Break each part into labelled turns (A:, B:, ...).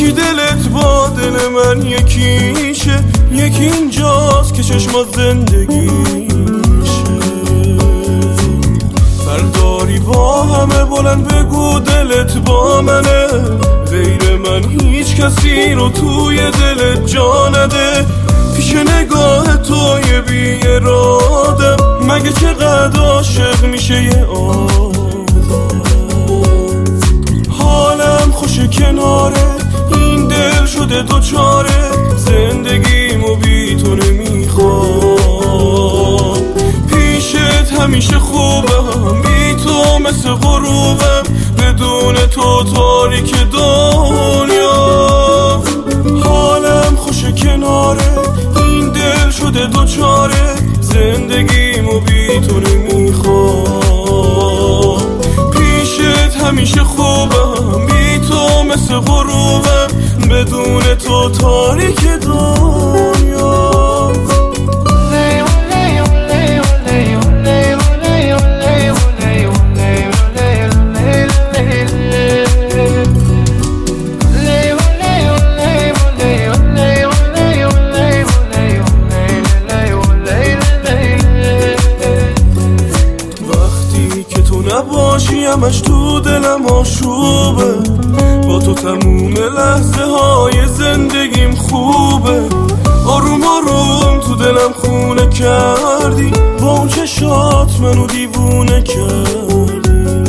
A: یکی دلت با دل من یکیشه، یکی اینجاست که چشمات زندگیشه. سرداری با همه بلند بگو دلت با منه، غیر من هیچ کسی رو توی دلت جا نده. پیش نگاه توی بی ارادم مگه چقدر عاشق میشه یه آدم. حالم خوشه کناره این دل شده دوچاره، زندگیمو بی تو نمیخوام. پیشت همیشه خوبم، بی تو مثل غروبم، بدون تو تاریک دنیا. حالم خوشه کناره این دل شده دوچاره، زندگیمو بی تو نمیخوام. پیشت همیشه خوبم، بی تو مثل غروبم، بدون تو تاریک دنیا. نباشی همش تو دلم آشوبه، با تو تموم لحظه های زندگیم خوبه. آروم آروم تو دلم خونه کردی، با اون چشات منو دیوونه کردی.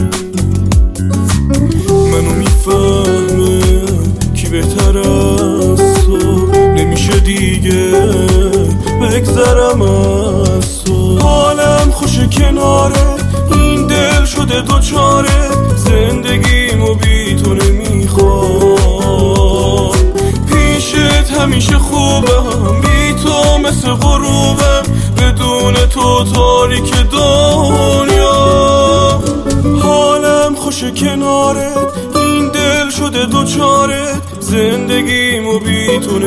A: منو میفهمم کی بهتر از تو، نمیشه دیگه بگذرم از تو. حالم خوشه کناره این دل شده دوچاره، زندگیمو بی تو نمیخوام. پیشت همیشه خوبم، بی تو مثل غروبم، بدون تو تاریک دنیا. حالم خوشه کنارت این دل شده دوچاره، زندگیمو بی تو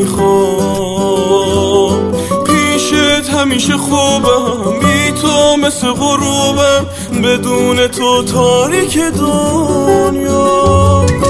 A: نمیخوام. پیشت همیشه خوبم، بی تو مثل غروبم، بدون تو تاریک دنیا.